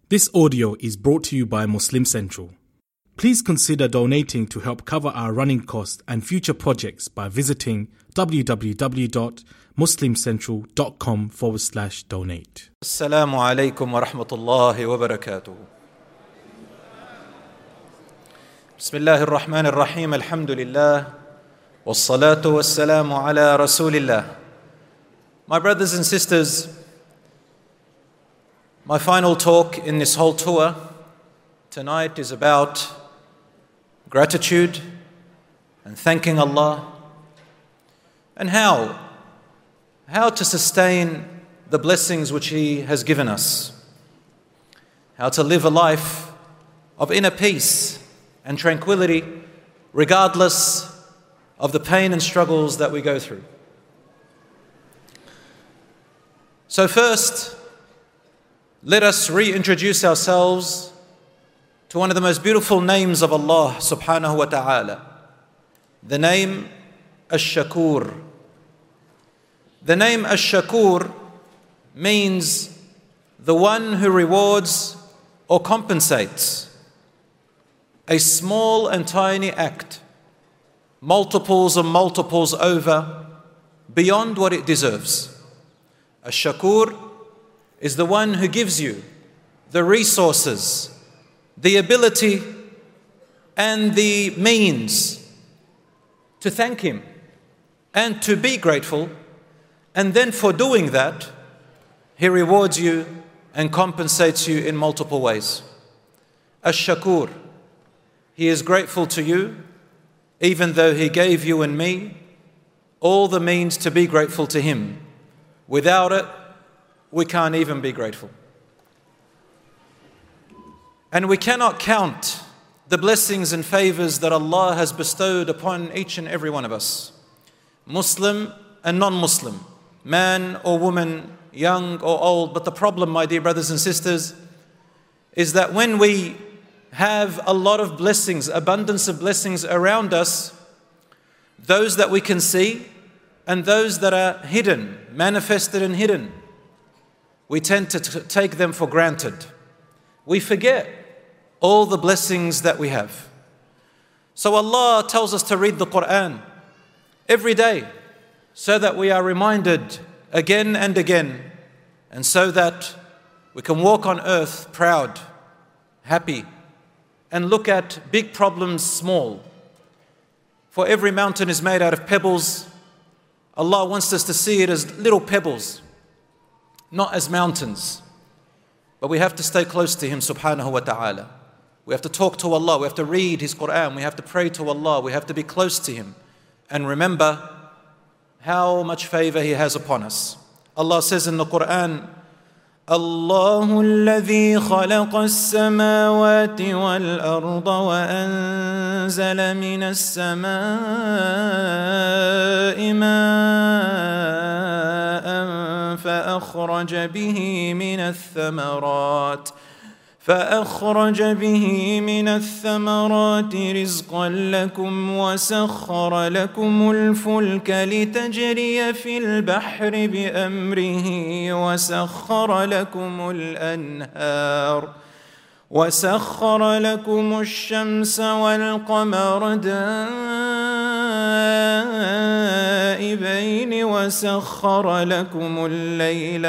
This audio is brought to you by Muslim Central. Please consider donating to help cover our running costs and future projects by visiting www.muslimcentral.com/donate. Assalamu alaikum wa rahmatullahi wa barakatuh. Bismillahir Rahmanir Rahim. Alhamdulillah. Wassalatu wassalamu ala Rasulillah. My brothers and sisters, my final talk in this whole tour tonight is about gratitude and thanking Allah and how to sustain the blessings which He has given us, how to live a life of inner peace and tranquility regardless of the pain and struggles that we go through. So first, let us reintroduce ourselves to one of the most beautiful names of Allah subhanahu wa ta'ala, the name Ash-Shakur. The name Ash-Shakur means the one who rewards or compensates a small and tiny act, multiples and multiples over, beyond what it deserves. Ash-Shakur is the one who gives you the resources, the ability and the means to thank Him and to be grateful, and then for doing that, He rewards you and compensates you in multiple ways. Ash-Shakur, He is grateful to you, even though He gave you and me all the means to be grateful to Him. Without it, we can't even be grateful. And we cannot count the blessings and favors that Allah has bestowed upon each and every one of us, Muslim and non-Muslim, man or woman, young or old. But the problem, my dear brothers and sisters, is that when we have a lot of blessings, abundance of blessings around us, those that we can see and those that are hidden, manifested and hidden, we tend to take them for granted. We forget all the blessings that we have. So Allah tells us to read the Quran every day so that we are reminded again and again, and so that we can walk on earth proud, happy, and look at big problems small. For every mountain is made out of pebbles. Allah wants us to see it as little pebbles, not as mountains. But we have to stay close to Him subhanahu wa ta'ala. We have to talk to Allah, we have to read His Quran, we have to pray to Allah, we have to be close to Him and remember how much favor He has upon us. Allah says in the Quran, Allahu alladhi khalaqa as-samawati wal-arda wa anzala minas samaa'i ma'an فأخرج به من الثمرات رزقا لكم وسخر لكم الفلك لتجري في البحر بأمره وسخر لكم الشمس والقمر دائبين وسخر لكم الليل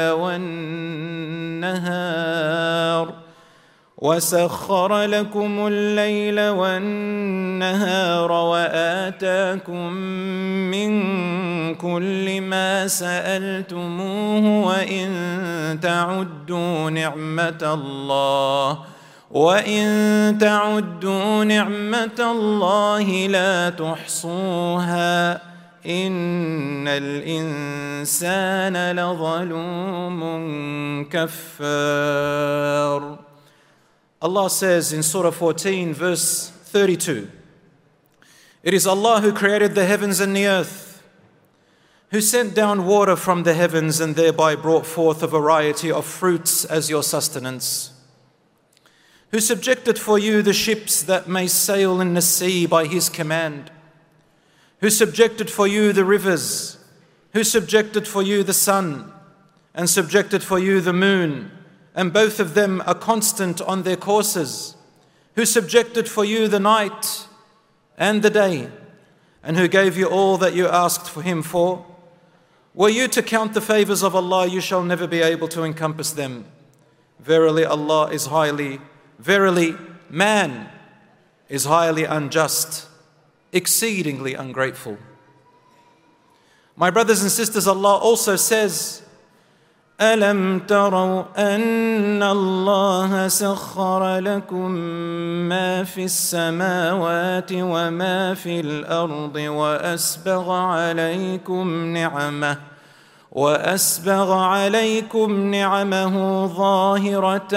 والنهار وآتاكم من كل ما سألتموه وإن تعدوا نعمة الله لا تحصوها إن الإنسان لظلوم كفار. Allah says in Surah 14, verse 32, it is Allah who created the heavens and the earth, who sent down water from the heavens and thereby brought forth a variety of fruits as your sustenance, who subjected for you the ships that may sail in the sea by His command, who subjected for you the rivers, who subjected for you the sun, and subjected for you the moon, and both of them are constant on their courses, who subjected for you the night and the day, and who gave you all that you asked for him for. Were you to count the favors of Allah, you shall never be able to encompass them. Verily man is highly unjust, exceedingly ungrateful. My brothers and sisters, Allah also says, أَلَمْ تَرَوْا أَنَّ اللَّهَ سَخَّرَ لَكُم مَّا فِي السَّمَاوَاتِ وَمَا فِي الْأَرْضِ وَأَسْبَغَ عَلَيْكُمْ نِعَمَهُ ظَاهِرَةً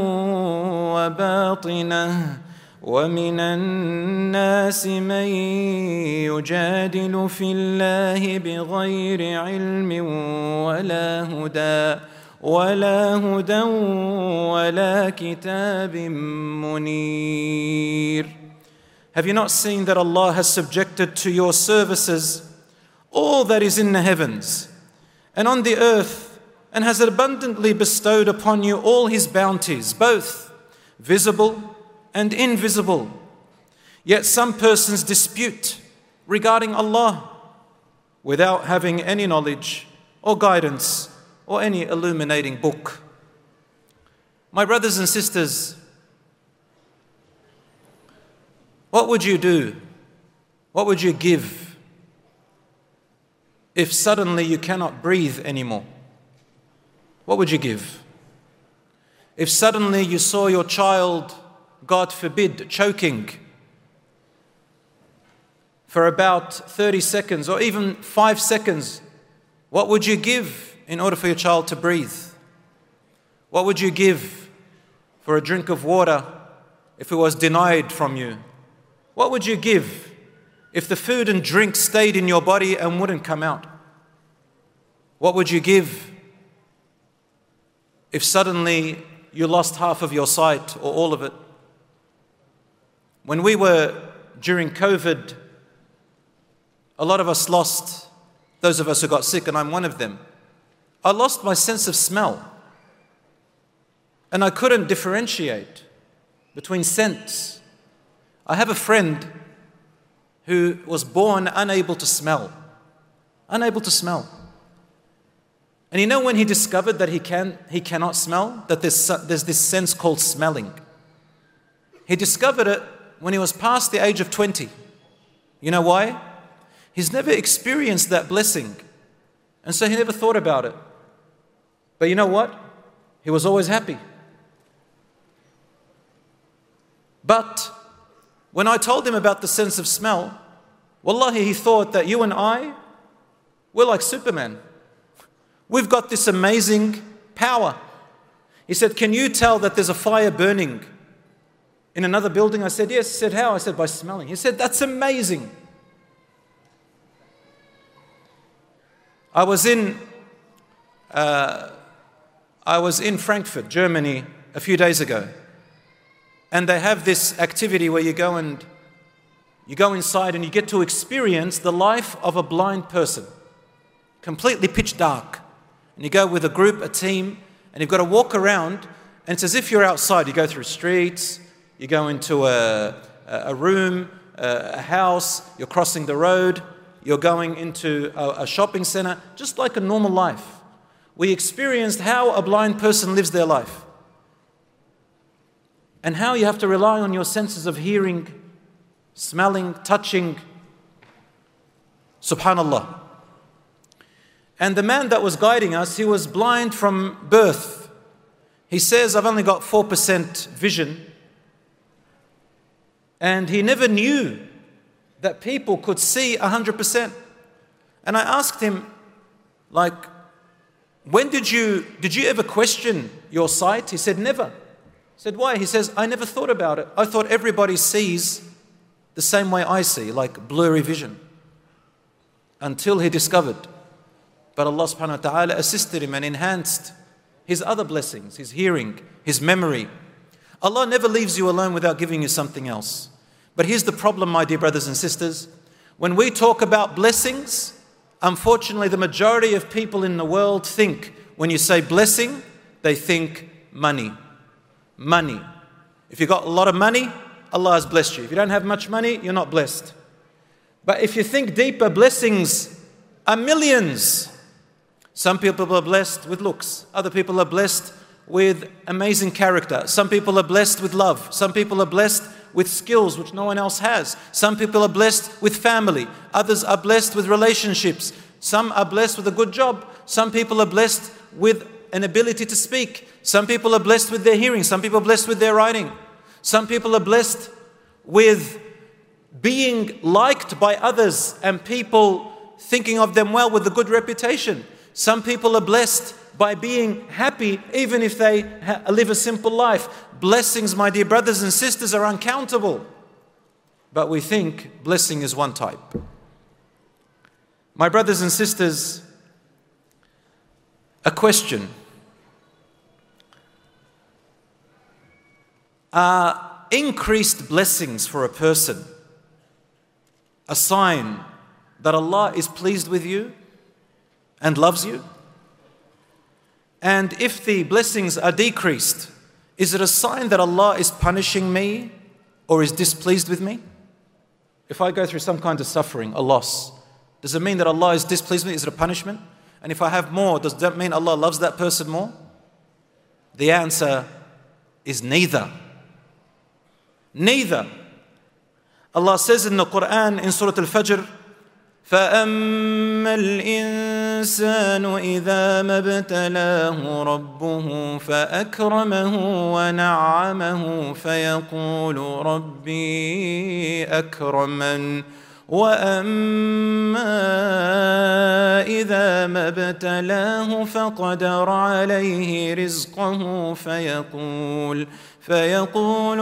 وَبَاطِنَةً وَمِنَ النَّاسِ مَن يُجَادِلُ فِي اللَّهِ بِغَيْرِ عِلْمٍ ولا هدى ولا كتاب منير. Have you not seen that Allah has subjected to your services all that is in the heavens and on the earth, and has abundantly bestowed upon you all His bounties, both visible and invisible? Yet some persons dispute regarding Allah without having any knowledge or guidance or any illuminating book. My brothers and sisters, what would you do? What would you give if suddenly you cannot breathe anymore? What would you give? If suddenly you saw your child, God forbid, choking for about 30 seconds or even 5 seconds, what would you give in order for your child to breathe? What would you give for a drink of water if it was denied from you? What would you give if the food and drink stayed in your body and wouldn't come out? What would you give if suddenly you lost half of your sight or all of it? When we were during COVID, a lot of us lost, those of us who got sick, and I'm one of them. I lost my sense of smell, and I couldn't differentiate between scents. I have a friend who was born unable to smell. Unable to smell. And you know when he discovered that he cannot smell, that there's this sense called smelling. He discovered it when he was past the age of 20. You know why? He's never experienced that blessing, and so he never thought about it. But you know what? He was always happy. But when I told him about the sense of smell, wallahi, he thought that you and I, we're like Superman. We've got this amazing power. He said, can you tell that there's a fire burning in another building? I said, yes. He said, how? I said, by smelling. He said, that's amazing. I was in Frankfurt, Germany, a few days ago, and they have this activity where you go inside and you get to experience the life of a blind person, completely pitch dark. And you go with a group, a team, and you've got to walk around, and it's as if you're outside. You go through streets, you go into a room, a house, you're crossing the road, you're going into a shopping center, just like a normal life. We experienced how a blind person lives their life and how you have to rely on your senses of hearing, smelling, touching. Subhanallah. And the man that was guiding us, he was blind from birth. He says, I've only got 4% vision. And he never knew that people could see 100%. And I asked him, like, when did you ever question your sight? He said, never. I said, why? He says, I never thought about it. I thought everybody sees the same way I see, like blurry vision. Until he discovered. But Allah subhanahu wa ta'ala assisted him and enhanced his other blessings, his hearing, his memory. Allah never leaves you alone without giving you something else. But here's the problem, my dear brothers and sisters. When we talk about blessings, unfortunately the majority of people in the world think, when you say blessing, they think money. Money. If you've got a lot of money, Allah has blessed you. If you don't have much money, you're not blessed. But if you think deeper, blessings are millions. Some people are blessed with looks. Other people are blessed with amazing character. Some people are blessed with love. Some people are blessed with skills which no one else has. Some people are blessed with family. Others are blessed with relationships. Some are blessed with a good job. Some people are blessed with an ability to speak. Some people are blessed with their hearing. Some people are blessed with their writing. Some people are blessed with being liked by others and people thinking of them well with a good reputation. Some people are blessed by being happy even if they live a simple life. Blessings, my dear brothers and sisters, are uncountable. But we think blessing is one type. My brothers and sisters, a question. Are increased blessings for a person a sign that Allah is pleased with you and loves you? And if the blessings are decreased, is it a sign that Allah is punishing me or is displeased with me? If I go through some kind of suffering, a loss, does it mean that Allah is displeased with me? Is it a punishment? And if I have more, does that mean Allah loves that person more? The answer is neither. Neither. Allah says in the Quran in Surah Al-Fajr, فَأَمَّا الْإِنسَانُ إِذَا مَا ابْتَلَاهُ رَبُّهُ فَأَكْرَمَهُ وَنَعَّمَهُ فَيَقُولُ رَبِّي أَكْرَمَنِ وَأَمَّا إِذَا مَا ابْتَلَاهُ فَقَدَرَ عَلَيْهِ رِزْقَهُ فيقول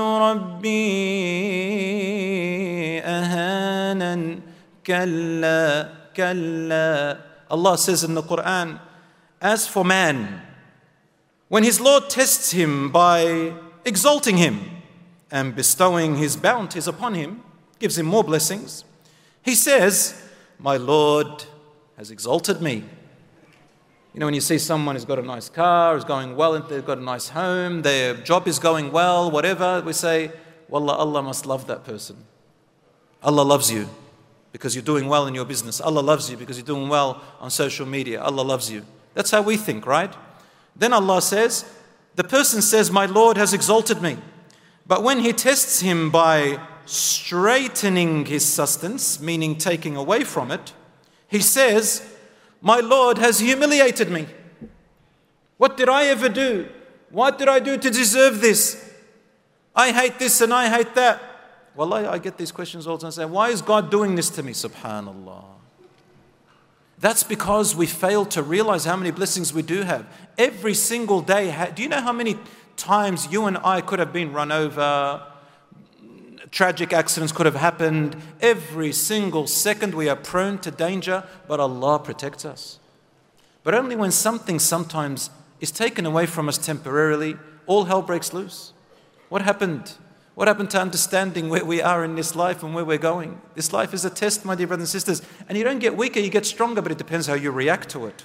ربي أهانن كلا كلا. Allah says in the Quran, as for man, when his Lord tests him by exalting him and bestowing his bounties upon him, gives him more blessings, he says, my Lord has exalted me. You know, when you see someone who's got a nice car, is going well, they've got a nice home, their job is going well, whatever, we say, Wallah, Allah must love that person. Allah loves you because you're doing well in your business. Allah loves you because you're doing well on social media. Allah loves you. That's how we think, right? Then Allah says, the person says, my Lord has exalted me. But when He tests him by straightening his sustenance, meaning taking away from it, He says, my Lord has humiliated me. What did I ever do? What did I do to deserve this? I hate this and I hate that. Well, I get these questions all the time. I say, why is God doing this to me? Subhanallah. That's because we fail to realize how many blessings we do have. Every single day, do you know how many times you and I could have been run over? Tragic accidents could have happened. Every single second we are prone to danger, but Allah protects us. But only when something sometimes is taken away from us temporarily, all hell breaks loose. What happened? What happened to understanding where we are in this life and where we're going? This life is a test, my dear brothers and sisters. And you don't get weaker, you get stronger, but it depends how you react to it.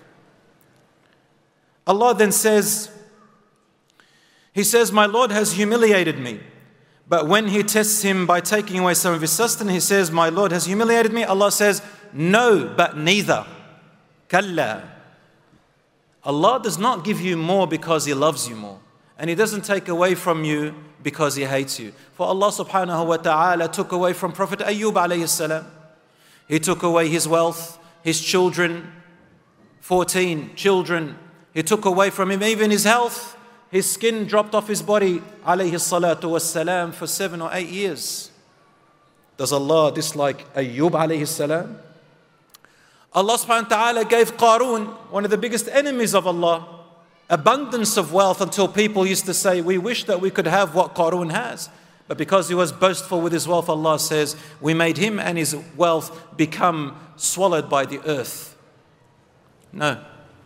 Allah then says, He says, my Lord has humiliated me. But when He tests him by taking away some of his sustenance, He says, my Lord has humiliated me. Allah says, no, but neither. Kalla. Allah does not give you more because He loves you more. And He doesn't take away from you because He hates you. For Allah subhanahu wa ta'ala took away from Prophet Ayyub alayhi salam. He took away his wealth, his children, 14 children. He took away from him even his health. His skin dropped off his body, alayhi salatu wassalam, for 7 or 8 years. Does Allah dislike Ayyub alayhi salam? Allah subhanahu wa ta'ala gave Qarun, one of the biggest enemies of Allah, abundance of wealth until people used to say, we wish that we could have what Qarun has. But because he was boastful with his wealth, Allah says, we made him and his wealth become swallowed by the earth. No.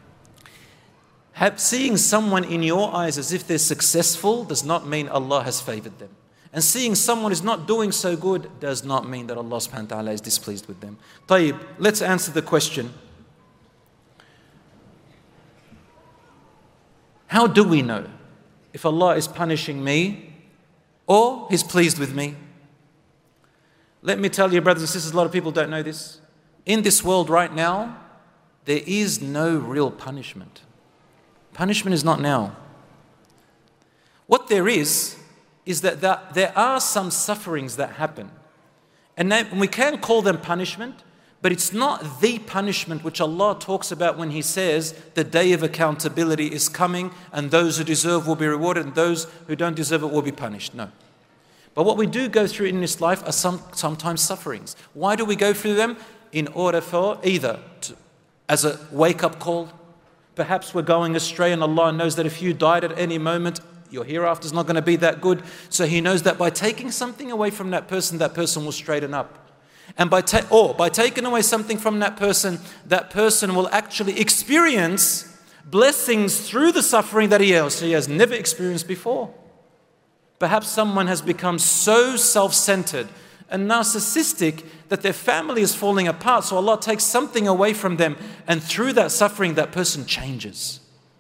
Seeing someone in your eyes as if they're successful does not mean Allah has favored them. And seeing someone is not doing so good does not mean that Allah subhanahu wa ta'ala is displeased with them. Tayyib, let's answer the question. How do we know if Allah is punishing me or He's pleased with me. Let me tell you, brothers and sisters, a lot of people don't know this. In this world right now, there is no real punishment. Punishment is not now. What there is that there are some sufferings that happen. And we can call them punishment, but it's not the punishment which Allah talks about when He says the day of accountability is coming and those who deserve will be rewarded and those who don't deserve it will be punished. No. But what we do go through in this life are sometimes sufferings. Why do we go through them? In order for either as a wake-up call, perhaps we're going astray and Allah knows that if you died at any moment, your hereafter is not going to be that good. So He knows that by taking something away from that person will straighten up. And by taking away something from that person will actually experience blessings through the suffering that he has never experienced before. Perhaps someone has become so self-centered and narcissistic that their family is falling apart. So Allah takes something away from them, and through that suffering, that person changes.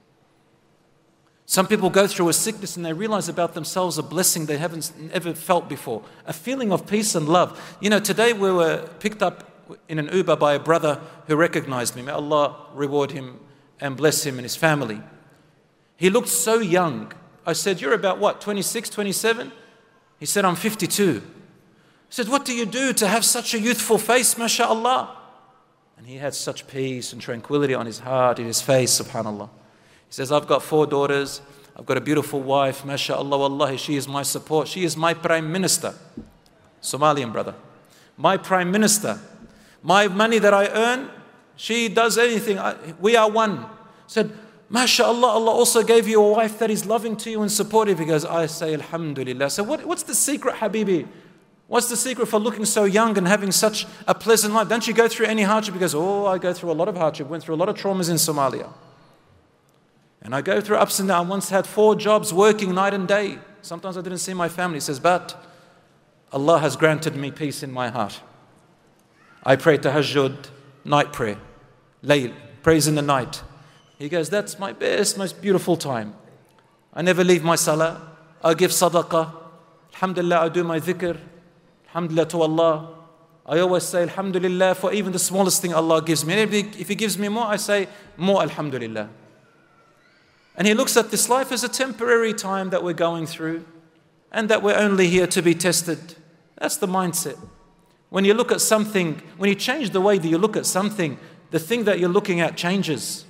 Some people go through a sickness and they realize about themselves a blessing they haven't ever felt before, a feeling of peace and love. You know, today we were picked up in an Uber by a brother who recognized me. May Allah reward him and bless him and his family. He looked so young. I said, "You're about what, 26, 27? He said, "I'm 52. I said, "What do you do to have such a youthful face, mashallah?" And he had such peace and tranquility on his heart, in his face, subhanallah. He says, "I've got 4 daughters. I've got a beautiful wife. MashaAllah, wallahi, she is my support. She is my prime minister." Somalian brother. "My prime minister. My money that I earn, she does anything. We are one." I said, "MashaAllah, Allah also gave you a wife that is loving to you and supportive." He goes, "I say Alhamdulillah." So what's the secret, Habibi? What's the secret for looking so young and having such a pleasant life? Don't you go through any hardship? He goes, "Oh, I go through a lot of hardship. Went through a lot of traumas in Somalia. And I go through ups and downs. I once had 4 jobs working night and day. Sometimes I didn't see my family." He says, "But Allah has granted me peace in my heart. I pray tahajjud, night prayer, layl, praise in the night." He goes, "That's my best, most beautiful time. I never leave my salah. I give sadaqah. Alhamdulillah, I do my dhikr. Alhamdulillah to Allah. I always say Alhamdulillah for even the smallest thing Allah gives me. And if He gives me more, I say more Alhamdulillah." And he looks at this life as a temporary time that we're going through and that we're only here to be tested. That's the mindset. When you look at something, when you change the way that you look at something, the thing that you're looking at changes.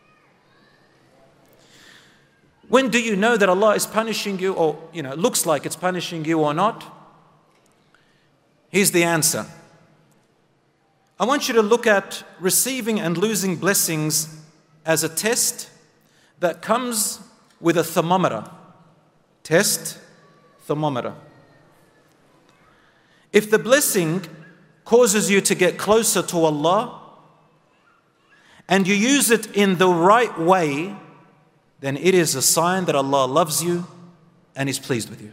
When do you know that Allah is punishing you, or looks like it's punishing you or not? Here's the answer. I want you to look at receiving and losing blessings as a test that comes with a thermometer. Test, thermometer. If the blessing causes you to get closer to Allah and you use it in the right way, then it is a sign that Allah loves you and is pleased with you.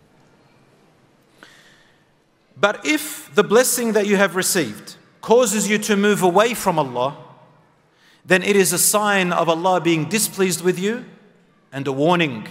But if the blessing that you have received causes you to move away from Allah, then it is a sign of Allah being displeased with you and a warning.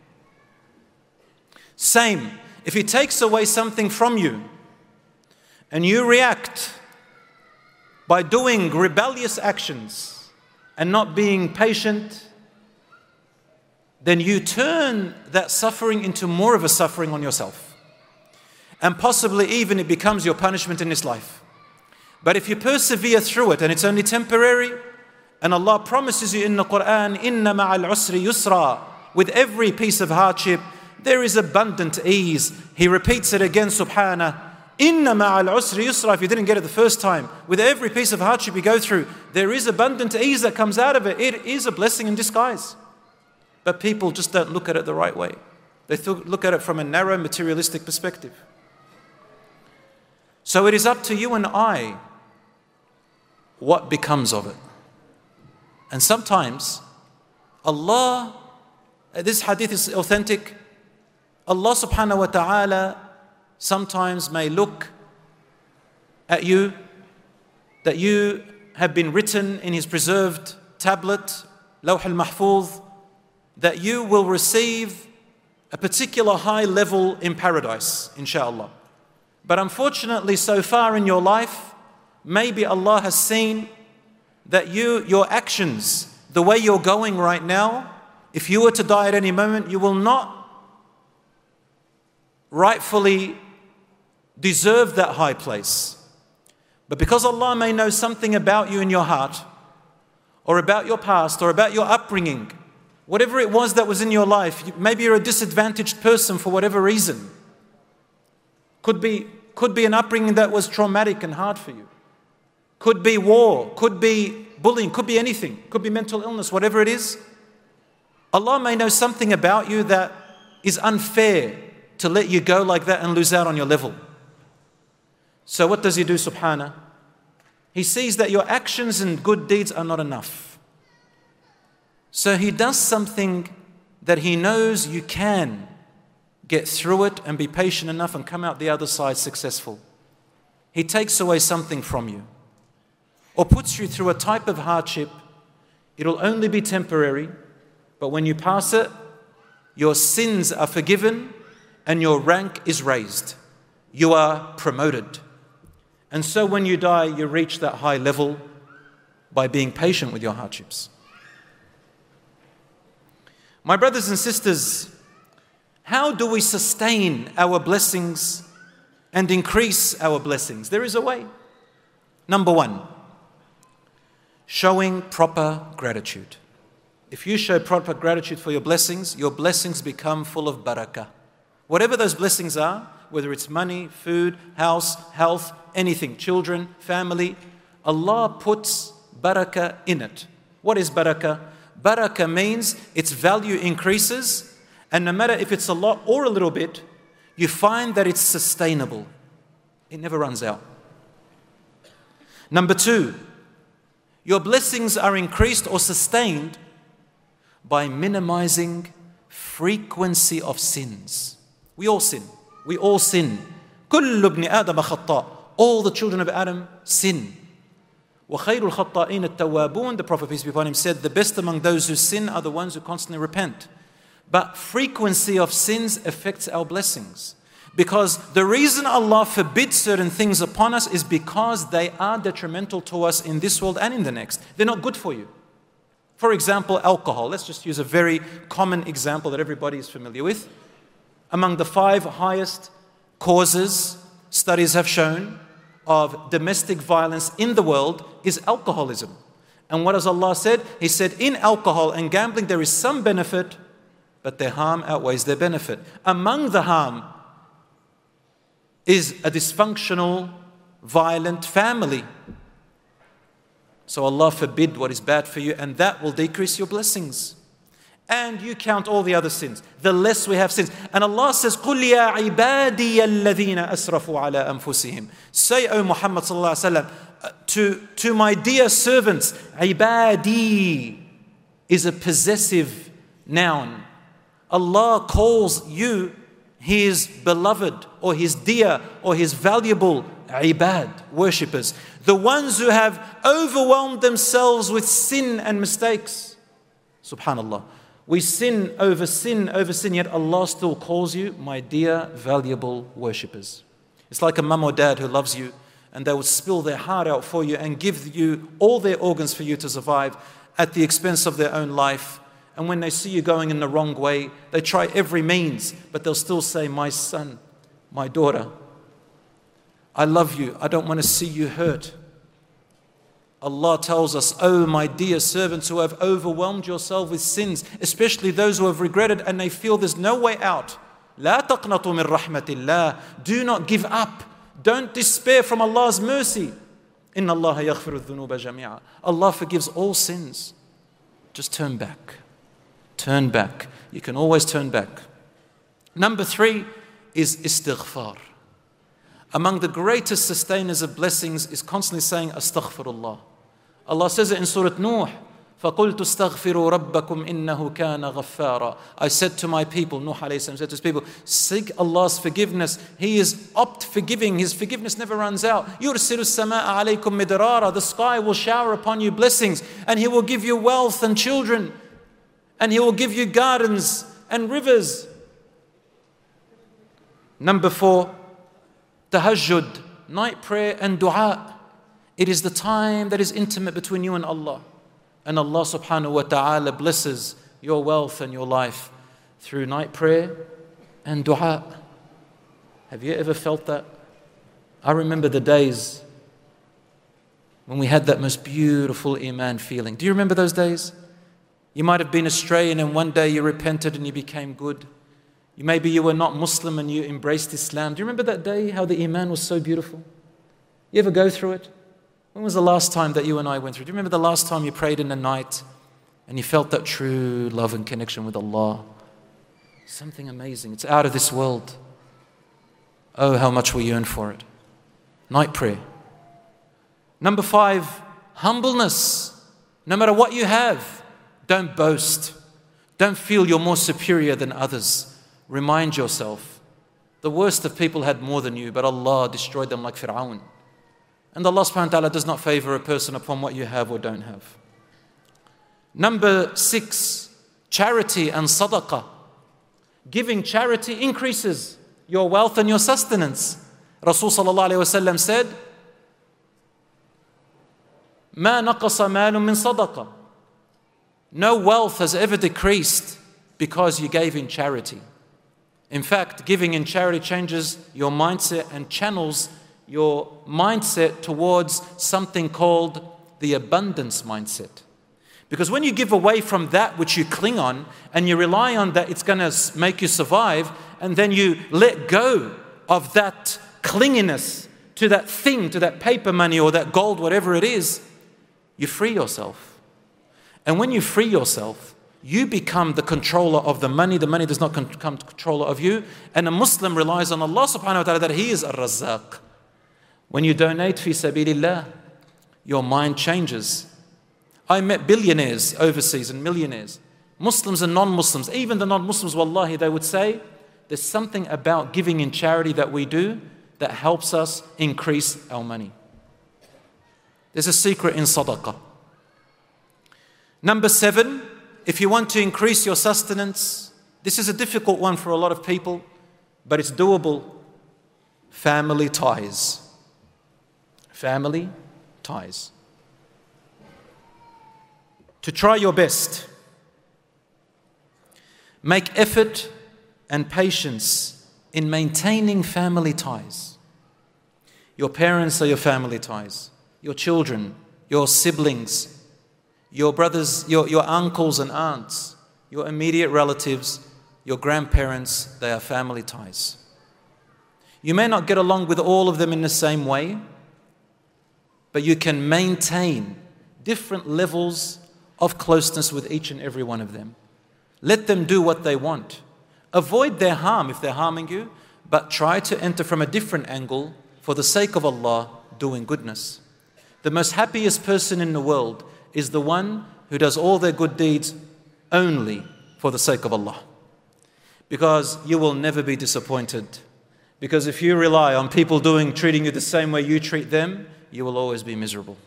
Same, if He takes away something from you and you react by doing rebellious actions and not being patient, then you turn that suffering into more of a suffering on yourself. And possibly even it becomes your punishment in this life. But if you persevere through it and it's only temporary, and Allah promises you in the Quran, "Inna ma'al usri yusra." With every piece of hardship, there is abundant ease. He repeats it again, subhanah. "Inna ma'al usri yusra." If you didn't get it the first time, with every piece of hardship you go through, there is abundant ease that comes out of it. It is a blessing in disguise. But people just don't look at it the right way. They look at it from a narrow materialistic perspective. So it is up to you and I what becomes of it. And sometimes Allah, this hadith is authentic, Allah subhanahu wa ta'ala sometimes may look at you, that you have been written in His preserved tablet, Lawh al-Mahfuz, that you will receive a particular high level in paradise, inshallah. But unfortunately, so far in your life, maybe Allah has seen that your actions, the way you're going right now, if you were to die at any moment, you will not rightfully deserve that high place. But because Allah may know something about you in your heart, or about your past, or about your upbringing, whatever it was that was in your life, maybe you're a disadvantaged person for whatever reason. Could be an upbringing that was traumatic and hard for you. Could be war, could be bullying, could be anything, could be mental illness, whatever it is. Allah may know something about you that is unfair to let you go like that and lose out on your level. So what does He do, subhanah? He sees that your actions and good deeds are not enough. So He does something that He knows you can get through it and be patient enough and come out the other side successful. He takes away something from you, or puts you through a type of hardship. It'll only be temporary, but when you pass it, your sins are forgiven and your rank is raised. You are promoted. And so when you die, you reach that high level by being patient with your hardships. My brothers and sisters, how do we sustain our blessings and increase our blessings? There is a way. Number one, showing proper gratitude. If you show proper gratitude for your blessings become full of barakah. Whatever those blessings are, whether it's money, food, house, health, anything, children, family, Allah puts barakah in it. What is barakah? Barakah means its value increases, and no matter if it's a lot or a little bit, you find that it's sustainable. It never runs out. Number two, your blessings are increased or sustained by minimizing frequency of sins. We all sin. We all sin. كل ابن آدم خطاء. All the children of Adam sin. وخير الخطائين التوابون. The Prophet, peace be upon him, said, the best among those who sin are the ones who constantly repent. But frequency of sins affects our blessings. Because the reason Allah forbids certain things upon us is because they are detrimental to us in this world and in the next. They're not good for you. For example, alcohol. Let's just use a very common example that everybody is familiar with. Among the 5 highest causes, studies have shown, of domestic violence in the world is alcoholism. And what has Allah said? He said, in alcohol and gambling there is some benefit, but their harm outweighs their benefit. Among the harm is a dysfunctional, violent family. So Allah forbid what is bad for you, and that will decrease your blessings. And you count all the other sins. The less we have sins. And Allah says, قُلْ يَا عِبَادِيَ الَّذِينَ أَسْرَفُوا عَلَىٰ أَنفُسِهِمْ. Say, O Muhammad sallallahu alaihi wasallam, to my dear servants, عِبَادِي is a possessive noun. Allah calls you His beloved, or His dear, or His valuable ibad, worshippers. The ones who have overwhelmed themselves with sin and mistakes. Subhanallah. We sin, yet Allah still calls you my dear, valuable worshippers. It's like a mum or dad who loves you, and they will spill their heart out for you and give you all their organs for you to survive at the expense of their own life. And when they see you going in the wrong way, they try every means, but they'll still say, my son, my daughter, I love you. I don't want to see you hurt. Allah tells us, oh my dear servants who have overwhelmed yourself with sins, especially those who have regretted and they feel there's no way out. لا تقنطوا من رحمة الله. Do not give up. Don't despair from Allah's mercy. إن الله يغفر الذنوب جميعا. Allah forgives all sins. Just turn back. Turn back. You can always turn back. Number 3 is istighfar. Among the greatest sustainers of blessings is constantly saying astaghfirullah. Allah says it in Surah Nuh, فَقُلْتُ اسْتَغْفِرُوا رَبَّكُمْ إِنَّهُ كَانَ غَفَّارًا. I said to my people, Nuh alayhi salam said to his people, seek Allah's forgiveness. He is forgiving. His forgiveness never runs out. يُرْسِلُ السَّمَاءَ عَلَيْكُمْ مِدْرَارًا. The sky will shower upon you blessings, and He will give you wealth and children, and He will give you gardens and rivers. Number 4, tahajjud, night prayer and dua. It is the time that is intimate between you and Allah. And Allah subhanahu wa ta'ala blesses your wealth and your life through night prayer and dua. Have you ever felt that? I remember the days when we had that most beautiful iman feeling. Do you remember those days? You might have been astray and then one day you repented and you became good. Maybe you were not Muslim and you embraced Islam. Do you remember that day, how the iman was so beautiful? You ever go through it? When was the last time that you and I went through? Do you remember the last time you prayed in the night and you felt that true love and connection with Allah? Something amazing. It's out of this world. Oh, how much we yearn for it. Night prayer. Number 5, humbleness. No matter what you have, don't boast. Don't feel you're more superior than others. Remind yourself, the worst of people had more than you, but Allah destroyed them like Fir'aun. And Allah subhanahu wa ta'ala does not favor a person upon what you have or don't have. Number 6, charity and sadaqah. Giving charity increases your wealth and your sustenance. Rasul sallallahu alayhi wa sallam said, مَا نَقَصَ مَالٌ مِّن صَدَقَةٍ. No wealth has ever decreased because you gave in charity. In fact, giving in charity changes your mindset and channels your mindset towards something called the abundance mindset. Because when you give away from that which you cling on and you rely on that it's going to make you survive, and then you let go of that clinginess to that thing, to that paper money or that gold, whatever it is, you free yourself. And when you free yourself, you become the controller of the money. The money does not become controller of you. And a Muslim relies on Allah subhanahu wa ta'ala that He is Ar-Razzaq. When you donate fi sabilillah, your mind changes. I met billionaires overseas and millionaires, Muslims and non-Muslims. Even the non-Muslims, wallahi, they would say, there's something about giving in charity that we do that helps us increase our money. There's a secret in sadaqah. Number 7, if you want to increase your sustenance, this is a difficult one for a lot of people, but it's doable. Family ties. Family ties. To try your best. Make effort and patience in maintaining family ties. Your parents are your family ties. Your children, your siblings, your brothers, your uncles and aunts, your immediate relatives, your grandparents, they are family ties. You may not get along with all of them in the same way, but you can maintain different levels of closeness with each and every one of them. Let them do what they want. Avoid their harm if they're harming you, but try to enter from a different angle for the sake of Allah, doing goodness. The most happiest person in the world is the one who does all their good deeds only for the sake of Allah. Because you will never be disappointed. Because if you rely on people treating you the same way you treat them, you will always be miserable.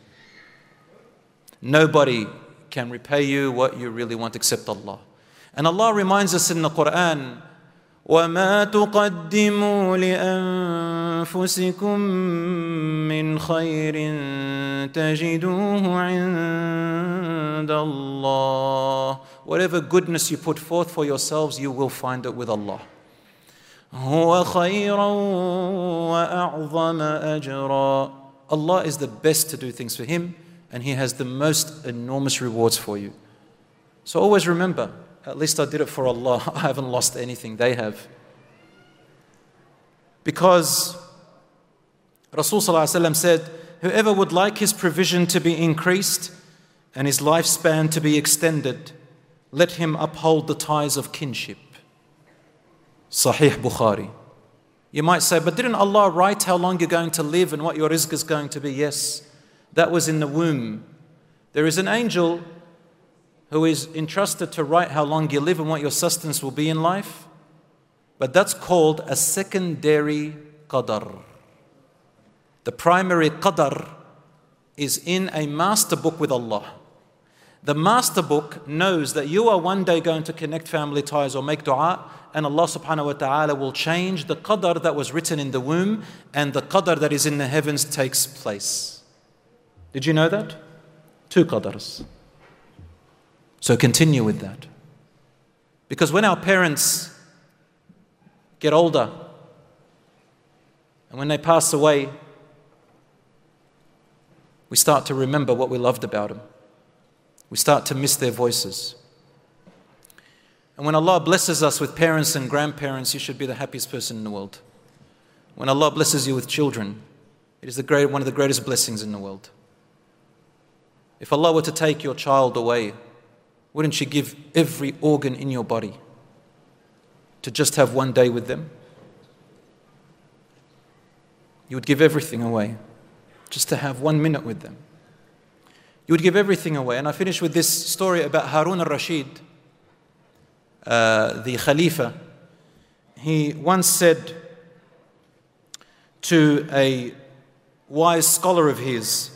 Nobody can repay you what you really want except Allah. And Allah reminds us in the Quran, وَمَا تُقَدِّمُوا لِأَنفُسِكُم مِّنْ خَيْرٍ تَجِدُوهُ عِندَ اللَّهِ. Whatever goodness you put forth for yourselves, you will find it with Allah. هُوَ خَيْرًا وَأَعْظَمَ أَجْرًا. Allah is the best to do things for Him, and He has the most enormous rewards for you. So always remember, at least I did it for Allah. I haven't lost anything, they have. Because Rasul sallallahu alaihi wasallam said, whoever would like his provision to be increased and his lifespan to be extended, let him uphold the ties of kinship. Sahih Bukhari. You might say, but didn't Allah write how long you're going to live and what your rizq is going to be? Yes, that was in the womb. There is an angel who is entrusted to write how long you live and what your sustenance will be in life. But that's called a secondary qadar. The primary qadar is in a master book with Allah. The master book knows that you are one day going to connect family ties or make dua, and Allah subhanahu wa ta'ala will change the qadr that was written in the womb, and the qadr that is in the heavens takes place. Did you know that? 2 qadrs. So continue with that. Because when our parents get older, and when they pass away, we start to remember what we loved about them. We start to miss their voices. And when Allah blesses us with parents and grandparents, you should be the happiest person in the world. When Allah blesses you with children, it is one of the greatest blessings in the world. If Allah were to take your child away, wouldn't you give every organ in your body to just have one day with them? You would give everything away just to have 1 minute with them. You would give everything away. And I finish with this story about Harun al-Rashid, the Khalifa. He once said to a wise scholar of his,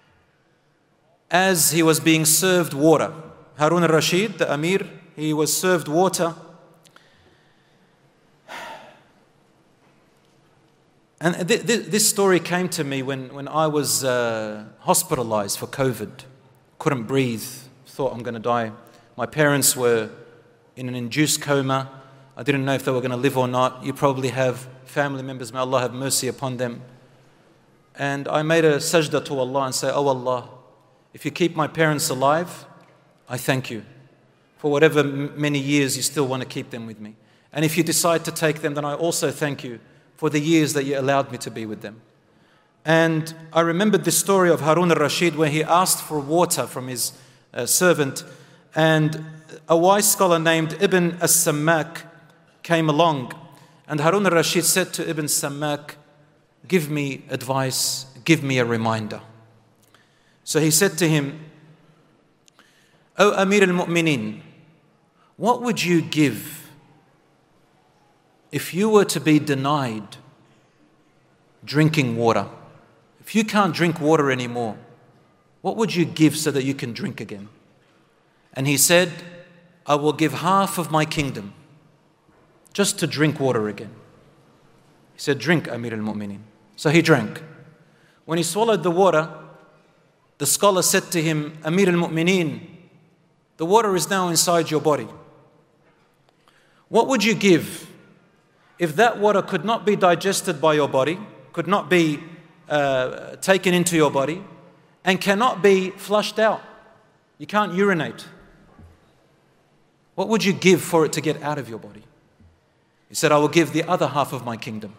as he was being served water, Harun al-Rashid, the Amir, he was served water. And this story came to me when I was hospitalized for COVID. Couldn't breathe, thought I'm going to die. My parents were in an induced coma. I didn't know if they were going to live or not. You probably have family members, may Allah have mercy upon them. And I made a sajda to Allah and said, oh Allah, if you keep my parents alive, I thank you. For whatever many years you still want to keep them with me. And if you decide to take them, then I also thank you for the years that you allowed me to be with them. And I remembered the story of Harun al-Rashid where he asked for water from his servant, and a wise scholar named Ibn as-Sammak came along, and Harun al-Rashid said to Ibn Sammak, give me advice, give me a reminder. So he said to him, O Amir al-Mu'mineen, what would you give if you were to be denied drinking water? If you can't drink water anymore, what would you give so that you can drink again? And he said, I will give half of my kingdom just to drink water again. He said, drink, Amir al-Mu'mineen. So he drank. When he swallowed the water, the scholar said to him, Amir al-Mu'mineen, the water is now inside your body. What would you give if that water could not be digested by your body, could not be taken into your body, and cannot be flushed out? You can't urinate. What would you give for it to get out of your body? He said, I will give the other half of my kingdom.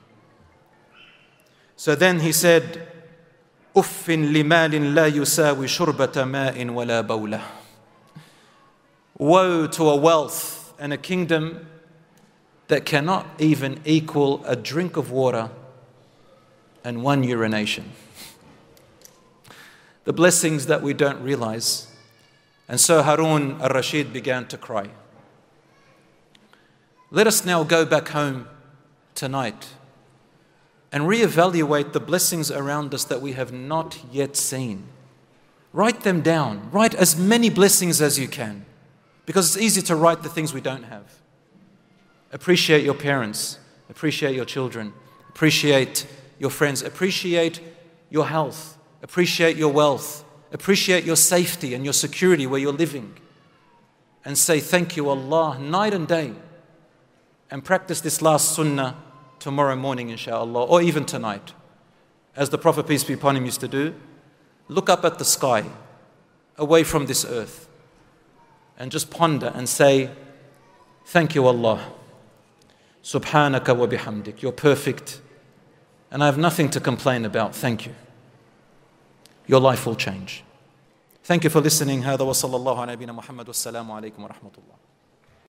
So then he said, Uffin limalin la yusawi shurbata ma'in wala bawla. Woe to a wealth and a kingdom that cannot even equal a drink of water and 1 urination. The blessings that we don't realize. And so Harun al-Rashid began to cry. Let us now go back home tonight and reevaluate the blessings around us that we have not yet seen. Write them down. Write as many blessings as you can, because it's easy to write the things we don't have. Appreciate your parents, appreciate your children, appreciate your friends, appreciate your health, appreciate your wealth, appreciate your safety and your security where you're living. And say, thank you, Allah, night and day. And practice this last sunnah tomorrow morning, inshallah, or even tonight. As the Prophet, peace be upon him, used to do. Look up at the sky, away from this earth, and just ponder and say, thank you, Allah. Subhanaka wa bihamdik. You're perfect, and I have nothing to complain about. Thank you. Your life will change. Thank you for listening. هذا وصلى الله على نبينا محمد والسلام عليكم ورحمة الله.